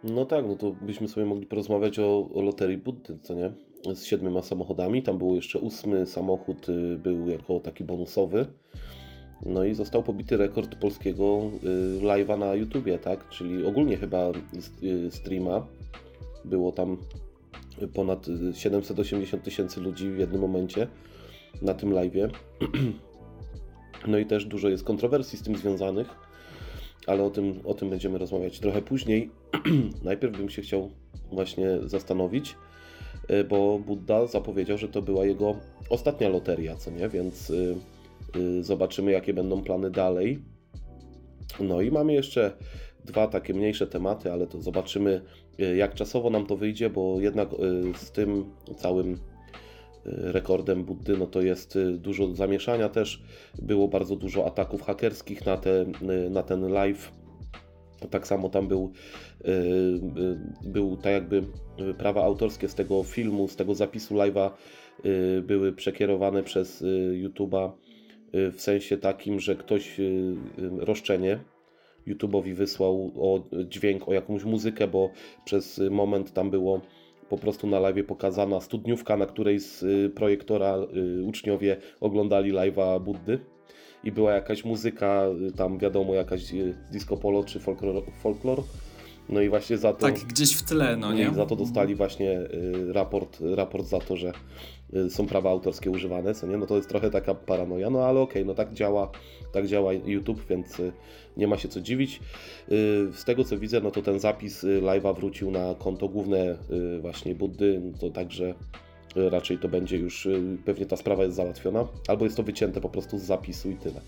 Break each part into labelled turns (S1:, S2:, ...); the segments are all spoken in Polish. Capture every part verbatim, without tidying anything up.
S1: No tak, no to byśmy sobie mogli porozmawiać o, o loterii Buddy, co nie? Z siedmioma samochodami. Tam był jeszcze ósmy samochód, y, był jako taki bonusowy. No i został pobity rekord polskiego y, live'a na YouTubie, tak? Czyli ogólnie chyba y, streama. Było tam ponad y, siedemset osiemdziesiąt tysięcy ludzi w jednym momencie na tym live'ie. No i też dużo jest kontrowersji z tym związanych, ale o tym, o tym będziemy rozmawiać trochę później. Najpierw bym się chciał właśnie zastanowić, y, bo Budda zapowiedział, że to była jego ostatnia loteria, co nie? Więc y, y, zobaczymy, jakie będą plany dalej. No i mamy jeszcze dwa takie mniejsze tematy, ale to zobaczymy, y, jak czasowo nam to wyjdzie, bo jednak y, z tym całym y, rekordem Buddy, no to jest y, dużo zamieszania też. Było bardzo dużo ataków hakerskich na, te, y, na ten live. Tak samo tam był, y, y, był tak jakby y, prawa autorskie z tego filmu, z tego zapisu live'a y, były przekierowane przez y, YouTube'a y, w sensie takim, że ktoś y, y, roszczenie YouTube'owi wysłał o dźwięk, o jakąś muzykę, bo przez moment tam było po prostu na live'ie pokazana studniówka, na której z y, projektora y, uczniowie oglądali live'a Buddy. I była jakaś muzyka, y, tam wiadomo, jakaś y, disco polo czy folklor, folklor. No i właśnie za to,
S2: Tak, gdzieś w tle, no
S1: no
S2: nie?
S1: i za to dostali właśnie y, raport, raport za to, że y, są prawa autorskie używane, co nie? No to jest trochę taka paranoja, no ale okej, no tak działa, tak działa YouTube, więc y, nie ma się co dziwić. Y, z tego co widzę, no to ten zapis y, live'a wrócił na konto główne y, właśnie Buddy, no to także y, raczej to będzie już, y, pewnie ta sprawa jest załatwiona, albo jest to wycięte po prostu z zapisu i tyle.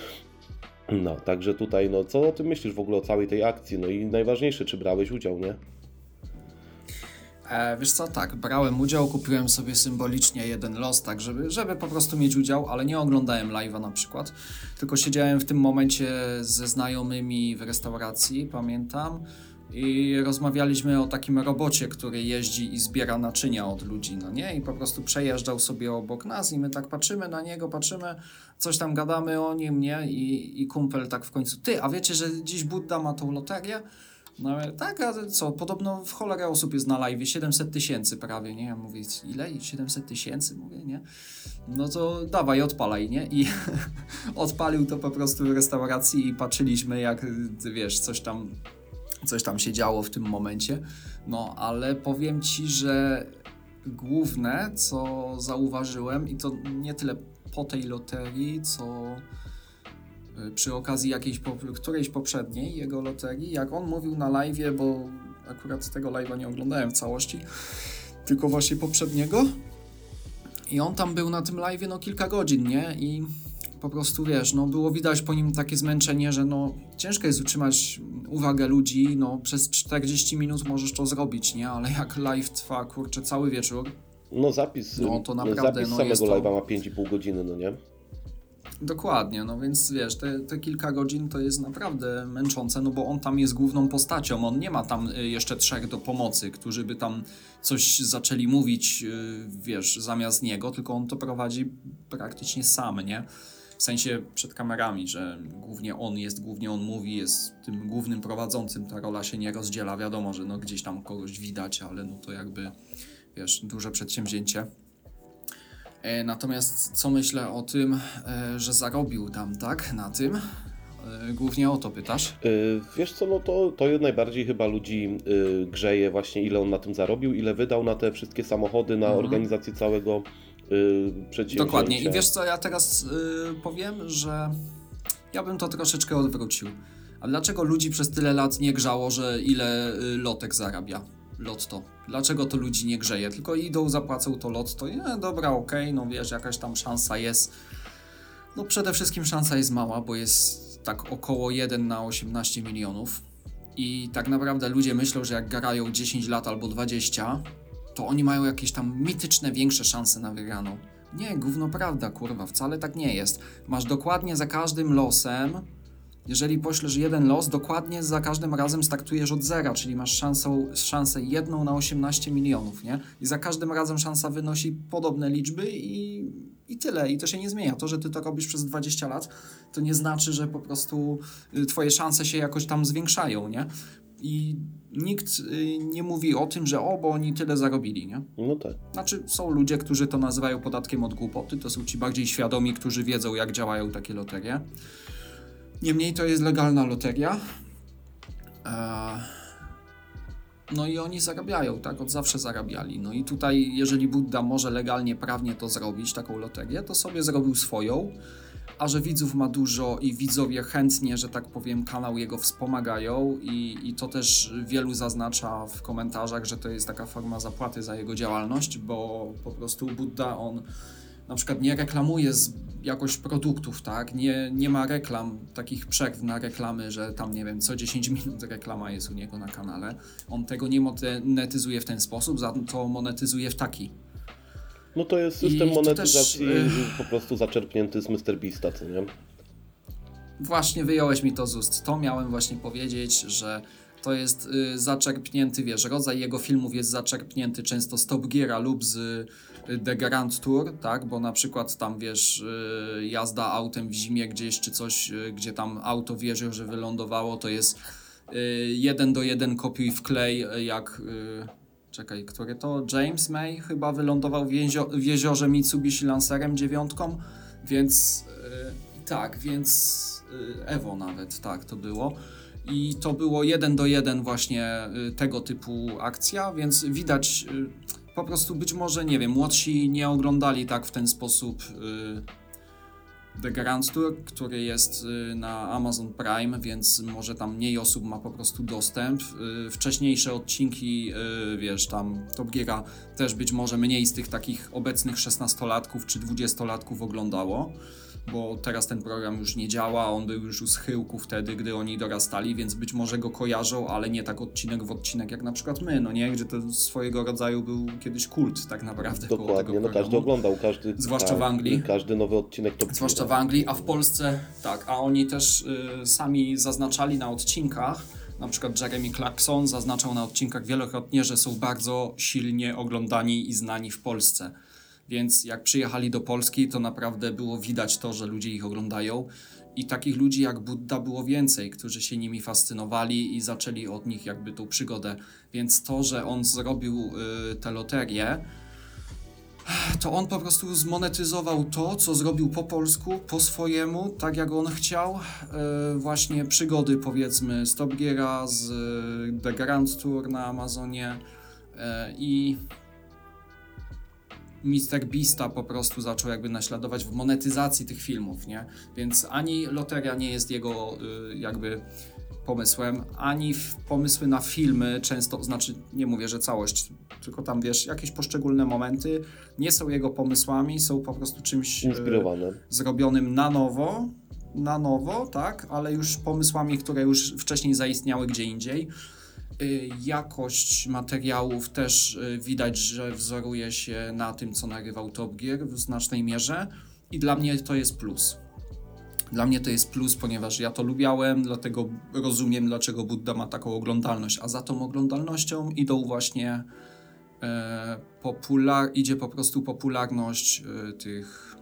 S1: No, także tutaj, no co o tym myślisz w ogóle o całej tej akcji? No i najważniejsze, czy brałeś udział, nie?
S2: E, wiesz co, tak, brałem udział, kupiłem sobie symbolicznie jeden los, tak, żeby, żeby po prostu mieć udział, ale nie oglądałem live'a na przykład, tylko siedziałem w tym momencie ze znajomymi w restauracji, pamiętam, i rozmawialiśmy o takim robocie, który jeździ i zbiera naczynia od ludzi, no nie? I po prostu przejeżdżał sobie obok nas i my tak patrzymy na niego, patrzymy, coś tam gadamy o nim, nie? I, i kumpel tak w końcu, ty, a wiecie, że dziś Budda ma tą loterię? No ale tak, a co, podobno w cholerę osób jest na live, siedemset tysięcy prawie, nie? Ja mówię, ile? siedemset tysięcy? Mówię, nie? No to dawaj, odpalaj, nie? I odpalił to po prostu w restauracji i patrzyliśmy jak, wiesz, coś tam, coś tam się działo w tym momencie. No, ale powiem Ci, że główne, co zauważyłem, i to nie tyle po tej loterii, co przy okazji jakiejś, po, którejś poprzedniej jego loterii, jak on mówił na live'ie, bo akurat tego live'a nie oglądałem w całości, tylko właśnie poprzedniego, i on tam był na tym live'ie no kilka godzin, nie? I po prostu wiesz, no było widać po nim takie zmęczenie, że no ciężko jest utrzymać uwagę ludzi, no przez czterdzieści minut możesz to zrobić, nie? Ale jak live trwa, kurczę, cały wieczór,
S1: No zapis,
S2: no to naprawdę,
S1: zapis
S2: no
S1: samego
S2: jest to...
S1: live'a ma pięć i pół godziny, no nie?
S2: Dokładnie, no więc wiesz, te, te kilka godzin to jest naprawdę męczące, no bo on tam jest główną postacią, on nie ma tam y, jeszcze trzech do pomocy, którzy by tam coś zaczęli mówić, y, wiesz, zamiast niego, tylko on to prowadzi praktycznie sam, nie? W sensie przed kamerami, że głównie on jest, głównie on mówi, jest tym głównym prowadzącym, ta rola się nie rozdziela, wiadomo, że no gdzieś tam kogoś widać, ale no to jakby, wiesz, duże przedsięwzięcie. E, natomiast co myślę o tym, e, że zarobił tam, tak, na tym? E, głównie o to pytasz?
S1: Yy, wiesz co, no to, to najbardziej chyba ludzi yy, grzeje właśnie, ile on na tym zarobił, ile wydał na te wszystkie samochody, na
S2: Mhm.
S1: organizację całego yy, przedsięwzięcia.
S2: Dokładnie. I wiesz co, ja teraz y, powiem, że ja bym to troszeczkę odwrócił. A dlaczego ludzi przez tyle lat nie grzało, że ile y, lotek zarabia? Lotto. Dlaczego to ludzi nie grzeje? Tylko idą, zapłacą to lotto i no dobra, okej, okay, no wiesz, jakaś tam szansa jest. No przede wszystkim szansa jest mała, bo jest tak około jeden na osiemnaście milionów. I tak naprawdę ludzie myślą, że jak grają dziesięć lat albo dwadzieścia, to oni mają jakieś tam mityczne, większe szanse na wygraną. Nie, gówno prawda, kurwa, wcale tak nie jest. Masz dokładnie za każdym losem, jeżeli poślesz jeden los, dokładnie za każdym razem startujesz od zera, czyli masz szansę, szansę jedną na osiemnaście milionów, nie? I za każdym razem szansa wynosi podobne liczby i, i tyle. I to się nie zmienia. To, że ty to robisz przez dwadzieścia lat, to nie znaczy, że po prostu twoje szanse się jakoś tam zwiększają, nie? I nikt y, nie mówi o tym, że o, bo oni tyle zarobili, nie?
S1: No tak.
S2: Znaczy, są ludzie, którzy to nazywają podatkiem od głupoty, to są ci bardziej świadomi, którzy wiedzą, jak działają takie loterie. Niemniej to jest legalna loteria. Eee, no i oni zarabiają, tak? Od zawsze zarabiali. No i tutaj, jeżeli Budda może legalnie, prawnie to zrobić, taką loterię, to sobie zrobił swoją. A że widzów ma dużo i widzowie chętnie, że tak powiem, kanał jego wspomagają i, i to też wielu zaznacza w komentarzach, że to jest taka forma zapłaty za jego działalność, bo po prostu Budda, on na przykład nie reklamuje z jakoś produktów, tak? Nie, nie ma reklam, takich przerw na reklamy, że tam, nie wiem, co dziesięć minut reklama jest u niego na kanale. On tego nie monetyzuje w ten sposób, za to monetyzuje w taki.
S1: No to jest system
S2: I to
S1: monetyzacji
S2: też,
S1: po prostu zaczerpnięty z MrBeasta, co nie?
S2: Właśnie wyjąłeś mi to z ust. To miałem właśnie powiedzieć, że to jest y, zaczerpnięty, wiesz, rodzaj jego filmów jest zaczerpnięty często z Top Geara lub z y, The Grand Tour, tak, bo na przykład tam, wiesz, y, jazda autem w zimie gdzieś, czy coś, y, gdzie tam auto wierzy, że wylądowało, to jest y, jeden do jeden kopiuj wklej, y, jak... Y, Czekaj, który to? James May chyba wylądował w, jezio- w jeziorze Mitsubishi Lancerem dziewiątką, więc yy, tak, więc yy, Evo nawet, tak to było. I to było jeden do jeden właśnie yy, tego typu akcja, więc widać yy, po prostu być może, nie wiem, młodsi nie oglądali tak w ten sposób yy, The Grand Tour, który jest y, na Amazon Prime, więc może tam mniej osób ma po prostu dostęp. Y, wcześniejsze odcinki, y, wiesz, tam Top Geara też być może mniej z tych takich obecnych szesnastolatków czy dwudziestolatków oglądało, bo teraz ten program już nie działa, on był już u schyłku wtedy, gdy oni dorastali, więc być może go kojarzą, ale nie tak odcinek w odcinek jak na przykład my, no nie? Gdzie to swojego rodzaju był kiedyś kult tak naprawdę koło tego
S1: Dokładnie, no
S2: programu.
S1: każdy oglądał, każdy,
S2: Zwłaszcza w Anglii.
S1: każdy nowy odcinek to
S2: Zwłaszcza w Anglii, a w Polsce tak, a oni też y, sami zaznaczali na odcinkach, na przykład Jeremy Clarkson zaznaczał na odcinkach wielokrotnie, że są bardzo silnie oglądani i znani w Polsce. Więc jak przyjechali do Polski, to naprawdę było widać to, że ludzie ich oglądają. I takich ludzi jak Budda było więcej, którzy się nimi fascynowali i zaczęli od nich jakby tą przygodę. Więc to, że on zrobił y, tę loterię, to on po prostu zmonetyzował to, co zrobił po polsku, po swojemu, tak jak on chciał. E, właśnie przygody, powiedzmy, z Top Geara, z e, The Grand Tour na Amazonie e, i MrBeasta po prostu zaczął jakby naśladować w monetyzacji tych filmów, nie? Więc ani loteria nie jest jego y, jakby pomysłem, ani w pomysły na filmy często, znaczy nie mówię, że całość, tylko tam wiesz, jakieś poszczególne momenty nie są jego pomysłami, są po prostu czymś
S1: inspirowane.
S2: y, zrobionym na nowo, na nowo, tak, ale już pomysłami, które już wcześniej zaistniały gdzie indziej. Y, jakość materiałów też y, widać, że wzoruje się na tym, co nagrywał Top Gear w znacznej mierze i dla mnie to jest plus. Dla mnie to jest plus, ponieważ ja to lubiałem, dlatego rozumiem, dlaczego Budda ma taką oglądalność, a za tą oglądalnością idą właśnie e, popular, idzie po prostu popularność e, tych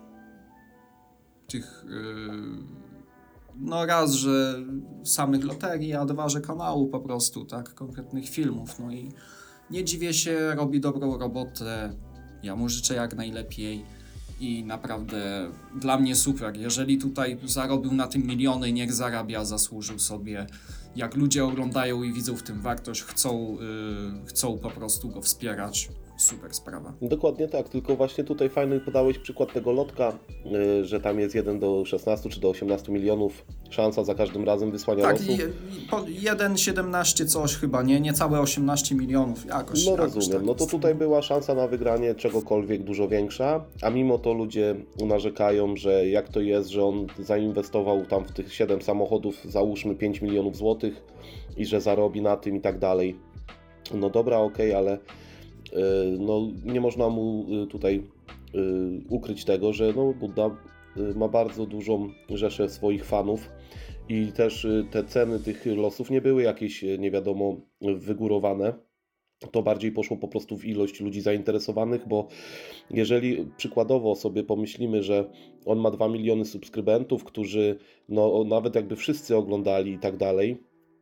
S2: tych e, no raz, że samych loterii, a dwa, że kanału po prostu, tak, konkretnych filmów, no i nie dziwię się, robi dobrą robotę, ja mu życzę jak najlepiej. I naprawdę dla mnie super. Jeżeli tutaj zarobił na tym miliony, niech zarabia, zasłużył sobie. Jak ludzie oglądają i widzą w tym wartość, chcą, yy, chcą po prostu go wspierać. Super sprawa.
S1: Dokładnie tak, tylko właśnie tutaj fajny podałeś przykład tego lotka, yy, że tam jest jeden do szesnastu czy do osiemnastu milionów szansa za każdym razem wysłania
S2: Tak,
S1: losu.
S2: jeden siedemnaście coś chyba, nie? Niecałe osiemnaście milionów, jakoś.
S1: No
S2: jakoś
S1: rozumiem,
S2: tak
S1: no to
S2: jest.
S1: tutaj była szansa na wygranie czegokolwiek dużo większa, a mimo to ludzie narzekają, że jak to jest, że on zainwestował tam w tych siedem samochodów, załóżmy pięć milionów złotych i że zarobi na tym i tak dalej. No dobra, okej, okay, ale no, nie można mu tutaj ukryć tego, że no, Budda ma bardzo dużą rzeszę swoich fanów i też te ceny tych losów nie były jakieś nie wiadomo wygórowane. To bardziej poszło po prostu w ilość ludzi zainteresowanych, bo jeżeli przykładowo sobie pomyślimy, że on ma dwa miliony subskrybentów, którzy no, nawet jakby wszyscy oglądali i tak dalej,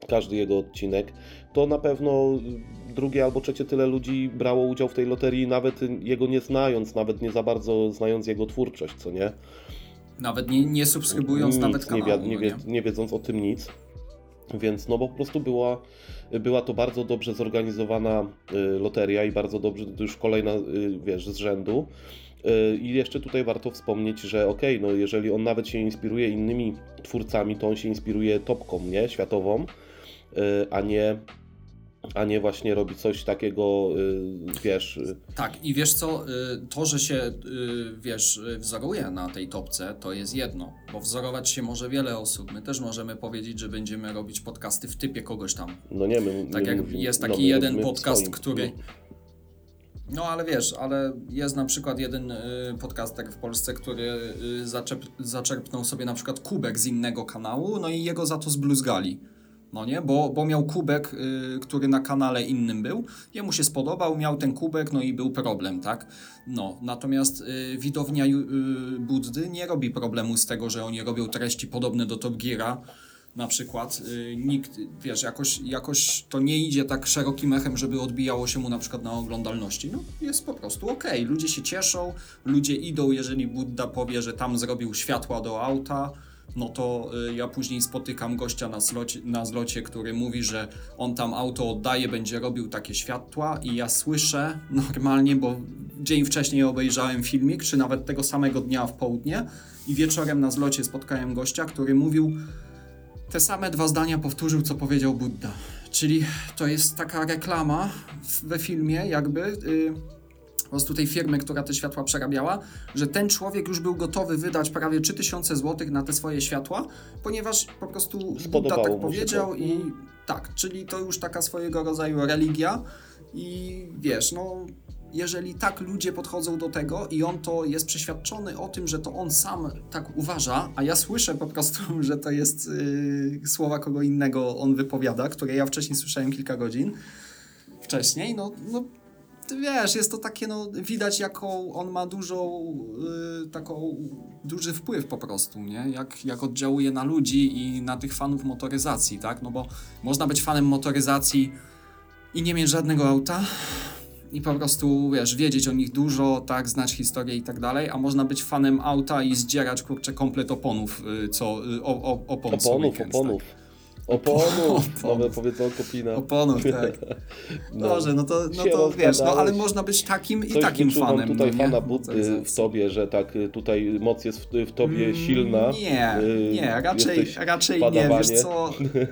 S1: każdy jego odcinek, to na pewno drugie albo trzecie tyle ludzi brało udział w tej loterii, nawet jego nie znając, nawet nie za bardzo znając jego twórczość, co nie?
S2: Nawet nie, nie subskrybując
S1: nic,
S2: nawet kanału,
S1: nie, wi- nie,
S2: no
S1: wie,
S2: nie?
S1: nie wiedząc o tym nic. Więc no bo po prostu była, była to bardzo dobrze zorganizowana y, loteria i bardzo dobrze, to już kolejna, y, wiesz, z rzędu. Y, I jeszcze tutaj warto wspomnieć, że okej, no jeżeli on nawet się inspiruje innymi twórcami, to on się inspiruje topką, nie? Światową, y, a nie a nie właśnie robi coś takiego, y, wiesz... y,
S2: Tak, i wiesz co, y, to, że się, y, wiesz, y, wzoruje na tej topce, to jest jedno, bo wzorować się może wiele osób. My też możemy powiedzieć, że będziemy robić podcasty w typie kogoś tam.
S1: No nie, my,
S2: Tak
S1: my
S2: jak
S1: mówimy-
S2: jest
S1: no,
S2: taki
S1: my
S2: jeden
S1: robimy
S2: podcast,
S1: swoim,
S2: który...
S1: no.
S2: No ale wiesz, ale jest na przykład jeden y, podcaster w Polsce, który y, zaczep, zaczerpnął sobie na przykład kubek z innego kanału, no i jego za to zbluzgali. No nie, bo, bo miał kubek, y, który na kanale innym był, jemu się spodobał, miał ten kubek, no i był problem, tak? No, natomiast y, widownia y, Buddy nie robi problemu z tego, że oni robią treści podobne do Top Geara, na przykład. Y, nikt, wiesz, jakoś, jakoś to nie idzie tak szerokim echem, żeby odbijało się mu na przykład na oglądalności. No, jest po prostu okej, ludzie się cieszą, ludzie idą, jeżeli Budda powie, że tam zrobił światła do auta, no to y, ja później spotykam gościa na zlocie, na zlocie, który mówi, że on tam auto oddaje, będzie robił takie światła i ja słyszę normalnie, bo dzień wcześniej obejrzałem filmik, czy nawet tego samego dnia w południe i wieczorem na zlocie spotkałem gościa, który mówił, te same dwa zdania powtórzył, co powiedział Budda. Czyli to jest taka reklama w, we filmie jakby... Y, po prostu tej firmy, która te światła przerabiała, że ten człowiek już był gotowy wydać prawie trzy tysiące złotych na te swoje światła, ponieważ po prostu Budda
S1: Spodobało
S2: tak
S1: mu się
S2: powiedział
S1: to.
S2: i tak, czyli to już taka swojego rodzaju religia i wiesz, no jeżeli tak ludzie podchodzą do tego i on to jest przeświadczony o tym, że to on sam tak uważa, a ja słyszę po prostu, że to jest yy, słowa kogo innego on wypowiada, które ja wcześniej słyszałem kilka godzin wcześniej, no, no ty wiesz, jest to takie, no, widać jaką on ma dużą, yy, taką, duży wpływ po prostu, nie? Jak, jak oddziałuje na ludzi i na tych fanów motoryzacji, tak? No bo można być fanem motoryzacji i nie mieć żadnego auta i po prostu, wiesz, wiedzieć o nich dużo, tak, znać historię i tak dalej, a można być fanem auta i zdzierać, kurczę, komplet oponów, yy, co, yy, o, o, opon co
S1: Oponów,
S2: weekend,
S1: oponów.
S2: tak?
S1: Oponów,
S2: Oponów.
S1: nowe powiedzonko Pina.
S2: Oponów, tak.
S1: No.
S2: Dobrze, no to, no
S1: Się
S2: to wiesz, no
S1: rozgadałeś.
S2: ale można być takim i
S1: Coś
S2: takim
S1: wyczuwam
S2: fanem.
S1: tutaj
S2: no,
S1: fana
S2: nie?
S1: Buddy w
S2: Motoryzacji.
S1: tobie, że tak y, tutaj moc jest w, w tobie
S2: Mm,
S1: silna.
S2: Nie,
S1: Y,
S2: nie, raczej,
S1: jesteś
S2: raczej nie,
S1: padawanie.
S2: wiesz co,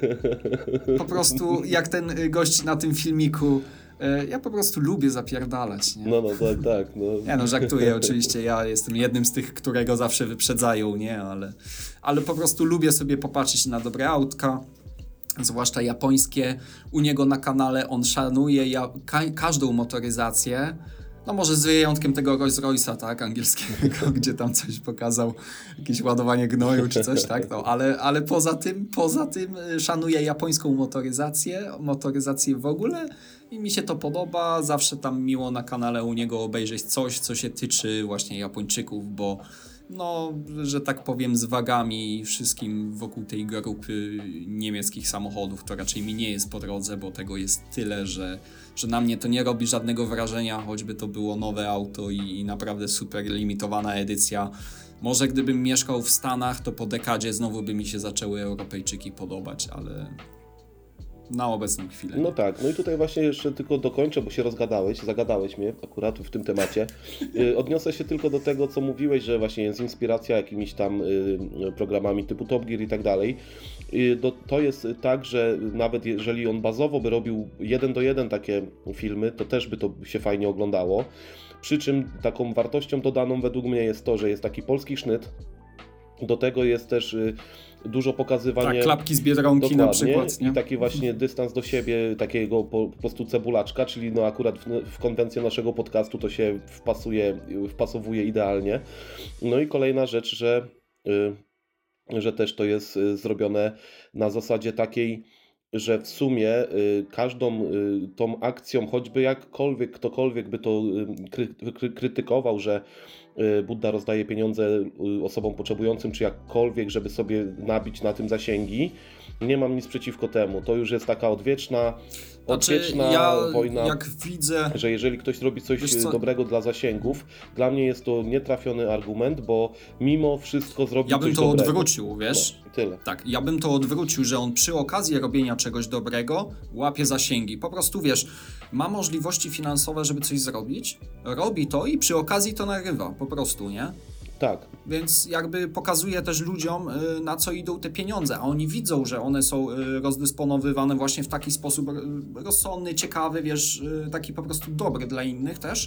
S2: po prostu jak ten y, gość na tym filmiku, y, ja po prostu lubię zapierdalać, nie?
S1: No, no, tak, tak. No.
S2: Nie no, żartuję oczywiście, ja jestem jednym z tych, którego zawsze wyprzedzają, nie, ale, ale po prostu lubię sobie popatrzeć na dobre autka, zwłaszcza japońskie. U niego na kanale on szanuje ja, ka- każdą motoryzację, no może z wyjątkiem tego Rolls Royce'a, tak, angielskiego, gdzie tam coś pokazał, jakieś ładowanie gnoju czy coś, tak, no, ale, ale poza tym, poza tym y, szanuje japońską motoryzację, motoryzację w ogóle i mi się to podoba, zawsze tam miło na kanale u niego obejrzeć coś, co się tyczy właśnie Japończyków, bo no, że tak powiem, z wagami i wszystkim wokół tej grupy niemieckich samochodów, to raczej mi nie jest po drodze, bo tego jest tyle, że, że na mnie to nie robi żadnego wrażenia, choćby to było nowe auto i, i naprawdę super limitowana edycja. Może gdybym mieszkał w Stanach, to po dekadzie znowu by mi się zaczęły Europejczyki podobać, ale na obecną chwilę.
S1: No tak, no i tutaj właśnie jeszcze tylko dokończę, bo się rozgadałeś, zagadałeś mnie akurat w tym temacie. Y, Odniosę się tylko do tego, co mówiłeś, że właśnie jest inspiracja jakimiś tam y, programami typu Top Gear i tak dalej. Y, do- To jest tak, że nawet jeżeli on bazowo by robił jeden do jeden takie filmy, to też by to się fajnie oglądało. Przy czym taką wartością dodaną według mnie jest to, że jest taki polski sznyt. Do tego jest też y, dużo pokazywanie...
S2: Tak, klapki z Biedronki na
S1: Dokładnie.
S2: przykład, nie?
S1: I taki właśnie dystans do siebie, takiego po, po prostu cebulaczka, czyli no akurat w, w konwencję naszego podcastu to się wpasuje, wpasowuje idealnie. No i kolejna rzecz, że, y, że też to jest y, zrobione na zasadzie takiej, że w sumie y, każdą y, tą akcją, choćby jakkolwiek, ktokolwiek by to y, kry, kry, krytykował, że y, Budda rozdaje pieniądze y, osobom potrzebującym, czy jakkolwiek, żeby sobie nabić na tym zasięgi, nie mam nic przeciwko temu. To już jest taka odwieczna,
S2: Znaczy,
S1: odwieczna
S2: ja
S1: wojna,
S2: jak widzę...
S1: że jeżeli ktoś robi coś
S2: Wiesz co?
S1: dobrego dla zasięgów, dla mnie jest to nietrafiony argument, bo mimo wszystko zrobił
S2: Ja bym
S1: coś
S2: to
S1: dobrego.
S2: odwrócił, wiesz?
S1: No, i tyle.
S2: Tak, ja bym to odwrócił, że on przy okazji robienia czegoś dobrego łapie zasięgi. Po prostu, wiesz, ma możliwości finansowe, żeby coś zrobić, robi to i przy okazji to nagrywa, po prostu, nie?
S1: Tak.
S2: Więc jakby pokazuje też ludziom, y, na co idą te pieniądze, a oni widzą, że one są y, rozdysponowywane właśnie w taki sposób y, rozsądny, ciekawy, wiesz, y, taki po prostu dobry dla innych też,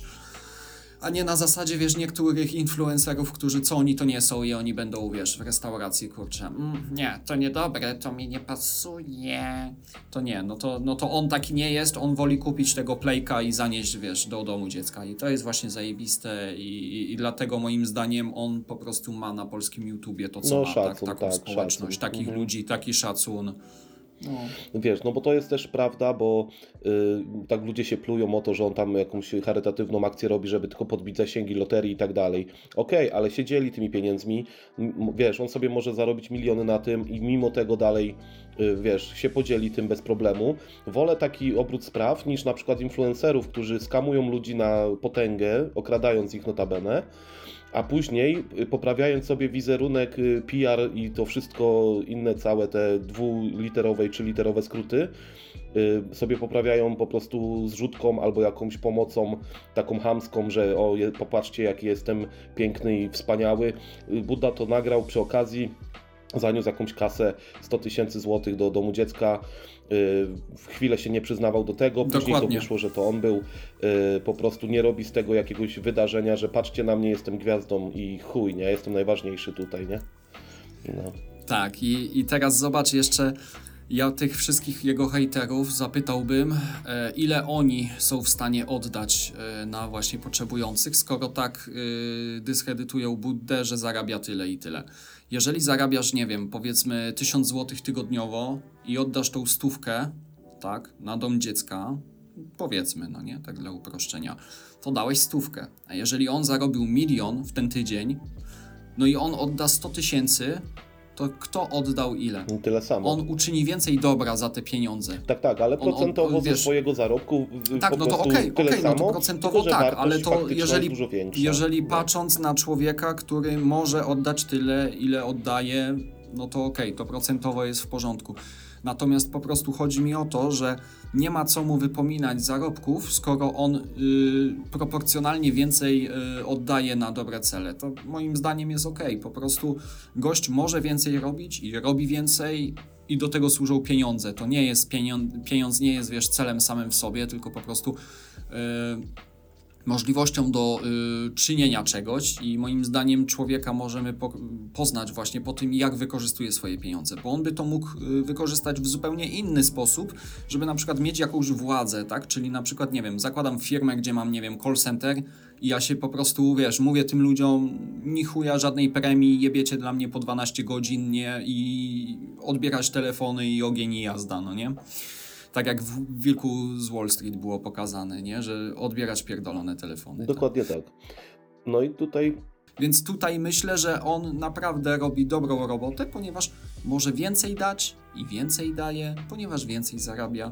S2: a nie na zasadzie, wiesz, niektórych influencerów, którzy co oni to nie są i oni będą, wiesz, w restauracji, kurczę, mm, nie, to niedobre, to mi nie pasuje, to nie, no to, no to on taki nie jest, on woli kupić tego playka i zanieść, wiesz, do domu dziecka i to jest właśnie zajebiste i, i, i dlatego moim zdaniem on po prostu ma na polskim YouTubie to, co
S1: No,
S2: ma,
S1: szacun,
S2: tak, taką
S1: tak,
S2: społeczność,
S1: szacun.
S2: takich
S1: Mhm.
S2: ludzi, taki szacun. No.
S1: Wiesz, no bo to jest też prawda, bo y, tak ludzie się plują o to, że on tam jakąś charytatywną akcję robi, żeby tylko podbić zasięgi loterii i tak dalej. Okej, ale się dzieli tymi pieniędzmi, M- wiesz, on sobie może zarobić miliony na tym i mimo tego dalej, y, wiesz, się podzieli tym bez problemu. Wolę taki obrót spraw niż na przykład influencerów, którzy skamują ludzi na potęgę, okradając ich notabene, a później y, poprawiając sobie wizerunek, y, P R i to wszystko inne, całe te dwuliterowe i trzyliterowe skróty, y, sobie poprawiają po prostu zrzutką albo jakąś pomocą taką chamską, że o, je, popatrzcie jaki jestem piękny i wspaniały. Y, Buddha to nagrał przy okazji, zaniósł jakąś kasę sto tysięcy złotych do domu dziecka. W chwilę się nie przyznawał do tego, później
S2: Dokładnie.
S1: to wyszło, że to on był, y, po prostu nie robi z tego jakiegoś wydarzenia, że patrzcie na mnie, jestem gwiazdą i chuj, nie, jestem najważniejszy tutaj, nie? No.
S2: Tak, i, i teraz zobacz jeszcze, ja tych wszystkich jego hejterów zapytałbym, e, ile oni są w stanie oddać e, na właśnie potrzebujących, skoro tak e, dyskredytują Buddę, że zarabia tyle i tyle. Jeżeli zarabiasz, nie wiem, powiedzmy tysiąc złotych tygodniowo i oddasz tą stówkę, tak, na dom dziecka, powiedzmy, no nie, tak dla uproszczenia, to dałeś stówkę. A jeżeli on zarobił milion w ten tydzień, no i on odda sto tysięcy, to kto oddał ile?
S1: I tyle samo.
S2: On uczyni więcej dobra za te pieniądze.
S1: Tak, tak, ale
S2: on-
S1: procentowo
S2: on,
S1: ze
S2: wiesz-
S1: swojego zarobku w-
S2: Tak,
S1: po
S2: no to
S1: prostu
S2: okej,
S1: tyle
S2: okej, no to
S1: samo,
S2: procentowo
S1: tylko, że
S2: tak,
S1: wartość
S2: ale to
S1: faktyczna
S2: jeżeli,
S1: jest dużo większa.
S2: jeżeli
S1: No.
S2: patrząc na człowieka, który może oddać tyle, ile oddaje, no to okej, to procentowo jest w porządku. Natomiast po prostu chodzi mi o to, że nie ma co mu wypominać zarobków, skoro on y, proporcjonalnie więcej y, oddaje na dobre cele. To moim zdaniem jest okej. Po prostu gość może więcej robić i robi więcej i do tego służą pieniądze. To nie jest pieniądz, pieniądz nie jest, wiesz, celem samym w sobie, tylko po prostu y, możliwością do y, czynienia czegoś i moim zdaniem człowieka możemy po, poznać właśnie po tym, jak wykorzystuje swoje pieniądze, bo on by to mógł y, wykorzystać w zupełnie inny sposób, żeby na przykład mieć jakąś władzę, tak, czyli na przykład, nie wiem, zakładam firmę, gdzie mam, nie wiem, call center i ja się po prostu, wiesz, mówię tym ludziom, ni chuja żadnej premii, jebiecie dla mnie po dwanaście godzin, nie, i odbierać telefony i ogień i jazda, no nie? Tak jak w Wilku z Wall Street było pokazane, nie? Że odbierać pierdolone telefony.
S1: Dokładnie tak. No i tutaj
S2: Więc tutaj myślę, że on naprawdę robi dobrą robotę, ponieważ może więcej dać i więcej daje, ponieważ więcej zarabia.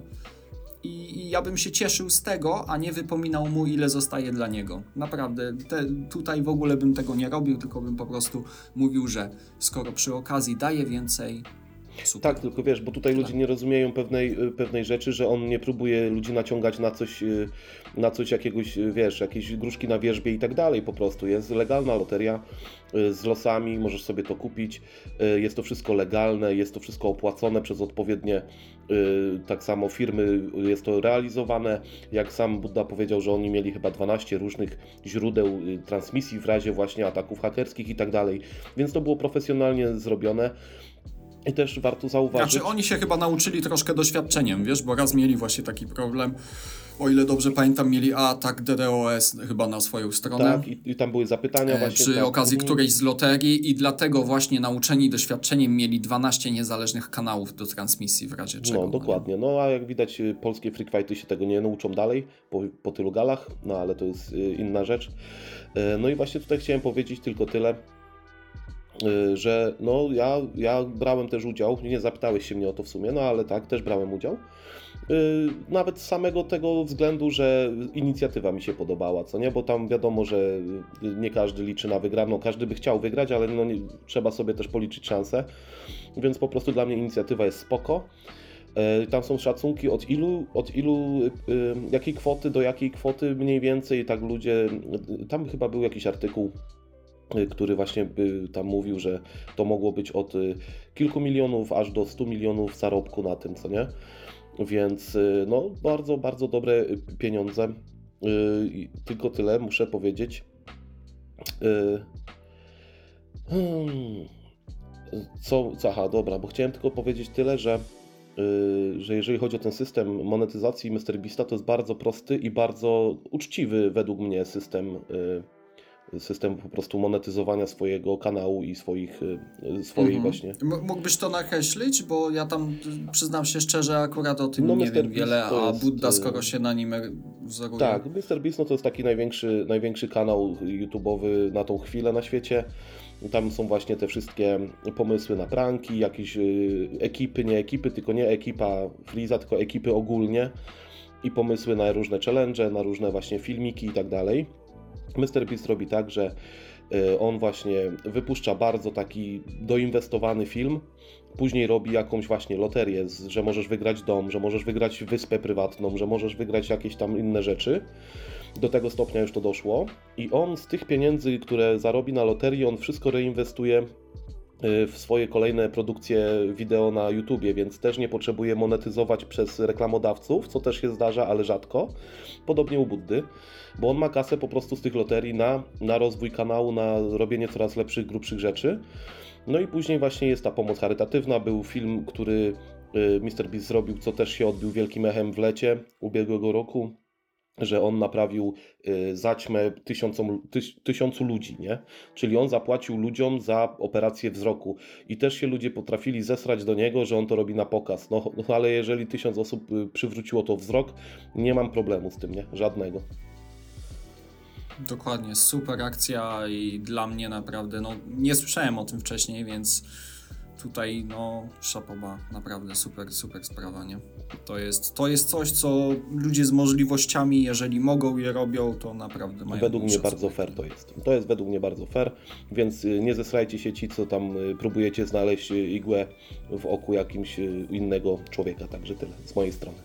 S2: I, i ja bym się cieszył z tego, a nie wypominał mu, ile zostaje dla niego. Naprawdę, te, tutaj w ogóle bym tego nie robił, tylko bym po prostu mówił, że skoro przy okazji daje więcej, super.
S1: tak, tylko wiesz, bo tutaj ludzie nie rozumieją pewnej, pewnej rzeczy, że on nie próbuje ludzi naciągać na coś, y, na coś jakiegoś, y, wiesz, jakieś gruszki na wierzbie i tak dalej po prostu. Jest legalna loteria y, z losami, możesz sobie to kupić, y, jest to wszystko legalne, jest to wszystko opłacone przez odpowiednie y, tak samo firmy, jest to realizowane. Jak sam Buddha powiedział, że oni mieli chyba dwanaście różnych źródeł y, transmisji w razie właśnie ataków hakerskich i tak dalej, więc to było profesjonalnie zrobione. I też warto zauważyć...
S2: Znaczy oni się chyba nauczyli troszkę doświadczeniem, wiesz, bo raz mieli właśnie taki problem, o ile dobrze pamiętam, mieli atak D DoS chyba na swoją stronę.
S1: Tak, i, i tam były zapytania
S2: e,
S1: właśnie...
S2: przy
S1: tak,
S2: okazji
S1: mhm.
S2: którejś z loterii i dlatego właśnie nauczeni doświadczeniem mieli dwanaście niezależnych kanałów do transmisji w razie czego.
S1: No, dokładnie. No, a jak widać, y, polskie free fighty się tego nie nauczą dalej po, po tylu galach, no ale to jest y, inna rzecz. Y, No i właśnie tutaj chciałem powiedzieć tylko tyle, y, że no ja, ja brałem też udział, nie zapytałeś się mnie o to w sumie, no ale tak, też brałem udział. Y, Nawet z samego tego względu, że inicjatywa mi się podobała, co nie? Bo tam wiadomo, że nie każdy liczy na wygraną, każdy by chciał wygrać, ale no nie, trzeba sobie też policzyć szanse, więc po prostu dla mnie inicjatywa jest spoko. Y, Tam są szacunki od ilu, od ilu, y, jakiej kwoty do jakiej kwoty mniej więcej, tak ludzie, y, tam chyba był jakiś artykuł, y, który właśnie by tam mówił, że to mogło być od y, kilku milionów aż do stu milionów zarobku na tym, co nie? Więc y, no, bardzo, bardzo dobre y, pieniądze. Y, i Tylko tyle muszę powiedzieć. Y, hmm, Co, co, aha, dobra, bo chciałem tylko powiedzieć tyle, że, y, że jeżeli chodzi o ten system monetyzacji MrBeasta, to jest bardzo prosty i bardzo uczciwy według mnie system, y, system po prostu monetyzowania swojego kanału i swoich, y, swojej
S2: Mhm.
S1: właśnie.
S2: M- Mógłbyś to nakreślić, bo ja tam y, przyznam się szczerze, akurat o tym
S1: No,
S2: nie wiem
S1: MrBeast
S2: wiele,
S1: to
S2: a
S1: jest,
S2: Budda,
S1: y,
S2: skoro się na nim y, wzoruje.
S1: Tak, MrBeast no to jest taki największy, największy kanał YouTube'owy na tą chwilę na świecie. Tam są właśnie te wszystkie pomysły na pranki, jakieś y, ekipy, nie ekipy, tylko nie ekipa Freeza, tylko ekipy ogólnie i pomysły na różne challenge, na różne właśnie filmiki i tak dalej. MrBeast robi tak, że y, on właśnie wypuszcza bardzo taki doinwestowany film, później robi jakąś właśnie loterię, z- że możesz wygrać dom, że możesz wygrać wyspę prywatną, że możesz wygrać jakieś tam inne rzeczy. Do tego stopnia już to doszło. I on z tych pieniędzy, które zarobi na loterii, on wszystko reinwestuje y, w swoje kolejne produkcje wideo na YouTubie, więc też nie potrzebuje monetyzować przez reklamodawców, co też się zdarza, ale rzadko. Podobnie u Buddy, bo on ma kasę po prostu z tych loterii na, na rozwój kanału, na robienie coraz lepszych, grubszych rzeczy. No i później właśnie jest ta pomoc charytatywna. Był film, który y, MrBeast zrobił, co też się odbił wielkim echem w lecie ubiegłego roku, że on naprawił y, zaćmę tysiącom, tyś, tysiącu ludzi, nie? Czyli on zapłacił ludziom za operację wzroku i też się ludzie potrafili zesrać do niego, że on to robi na pokaz. No, no ale jeżeli tysiąc osób y, przywróciło to wzrok, nie mam problemu z tym, nie? Żadnego.
S2: Dokładnie, super akcja i dla mnie naprawdę, no nie słyszałem o tym wcześniej, więc tutaj no szapoba, naprawdę super, super sprawa, nie? To jest, to jest coś, co ludzie z możliwościami, jeżeli mogą je robią, to naprawdę mają
S1: Według
S2: mój
S1: mnie
S2: szacunek.
S1: bardzo fair to jest. To jest według mnie bardzo fair, więc y, nie zesrajcie się ci, co tam y, próbujecie znaleźć y, igłę w oku jakimś y, innego człowieka. Także tyle z mojej strony.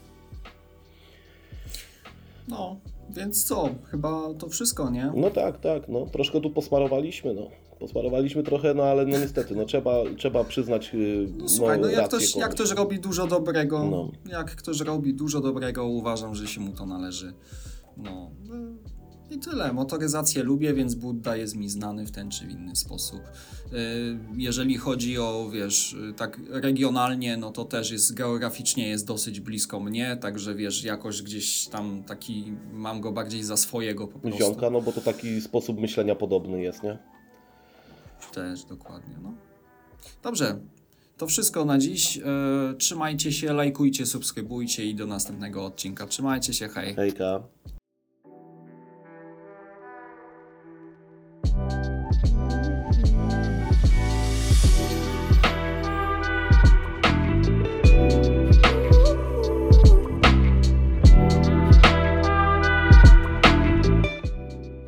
S2: No, więc co? Chyba to wszystko, nie?
S1: No tak, tak, no troszkę tu posmarowaliśmy, no. Posmarowaliśmy trochę, no ale no niestety, no trzeba, trzeba przyznać y,
S2: No, słuchaj, no jak
S1: rację
S2: ktoś, jak
S1: komuś.
S2: ktoś robi dużo dobrego,
S1: No.
S2: jak ktoś robi dużo dobrego, uważam, że się mu to należy. No y, i tyle. Motoryzację lubię, więc Budda jest mi znany w ten czy w inny sposób. Y, Jeżeli chodzi o, wiesz, y, tak regionalnie, no to też jest, geograficznie jest dosyć blisko mnie, także wiesz, jakoś gdzieś tam taki, mam go bardziej za swojego po prostu.
S1: Ziomka, no bo to taki sposób myślenia podobny jest, nie?
S2: Też, dokładnie, no. Dobrze, to wszystko na dziś. E, trzymajcie się, lajkujcie, subskrybujcie i do następnego odcinka. Trzymajcie się, hej.
S1: Hejka.